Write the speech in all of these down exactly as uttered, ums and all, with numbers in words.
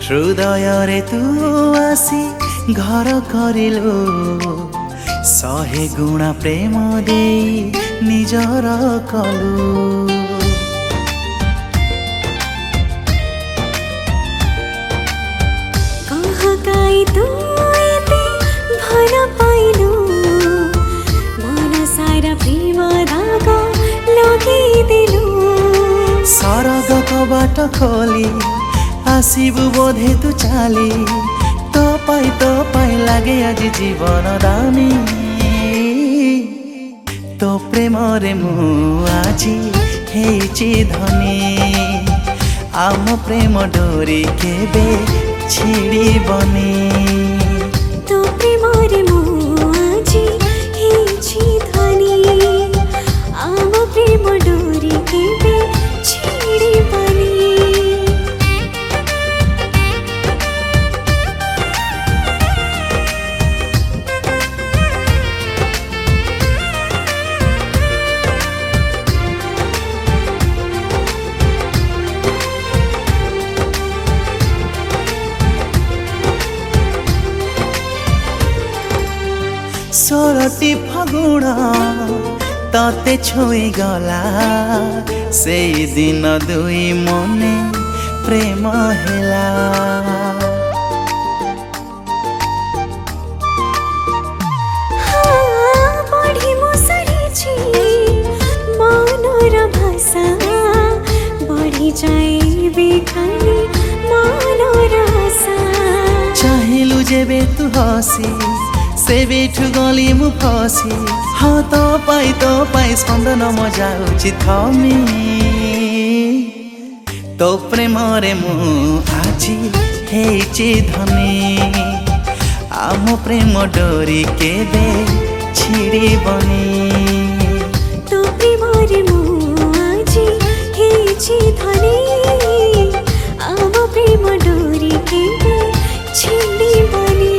हृदय तू आसी घर करिलु शहे गुणा प्रेम दे निजर कलु। कहाँ तू एते भल पाइलु मन सारा प्रेम दाग लगिदेलु। सरग कबाट खोली आसिबु बोधे तू चाली तो पाई तो पाई लागे आज जीवन दामी तो प्रेम रे मु आजी हेची धनी आम प्रेम डोरी केबे छिड़ीबनी। तो प्रेम रे मु आजी हेची धनी आम प्रेम डोरी केबे छिड़ीबनी। सोरटी फगुण तते छुई गला से दिन दुई मने प्रेम हेला। हाँ पढ़ी मु सरीछि मनर भाषा बढ़ी जाए बेखानी मनर आशा। चाहिलु जेबे तू हसी से बेठु गली मु फसी हाँ तो पाई तो पाई स्पंदन मजा उचित थमी तो प्रेम रे मु आजी हेची धनी आम प्रेम डोरी केबे छिड़ीबनी। तो प्रेम रे मु आजी हेची धनी आम प्रेम डोरी केबे छिड़ीबनी।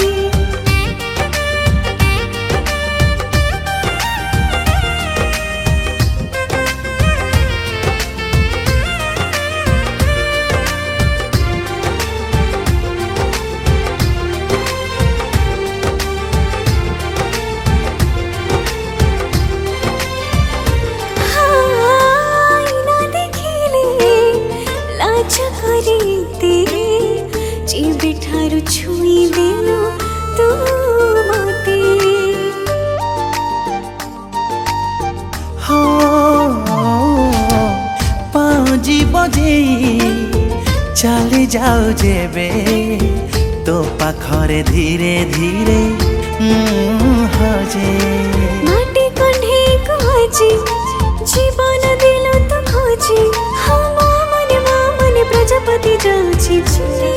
ठारू छुई देलु तू मते हो पाँजी बजे चली जाओ जेबे तो पाखरे धीरे धीरे हजे माटी कंढे खोजी जीवन दिल तो खोजी हाँ मामने मामने प्रजापति जाउछि चुरी।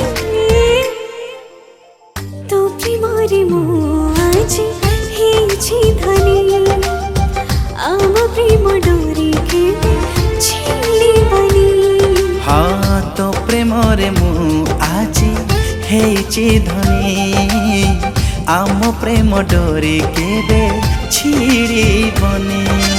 तो प्रेम रे मु आजी हेछि धनी आम प्रेम डोरी केबे छिड़ीबनी। हाँ तो प्रेम रे मु आजी हेछि धनी आम प्रेम डोरी केबे छिड़ीबनी।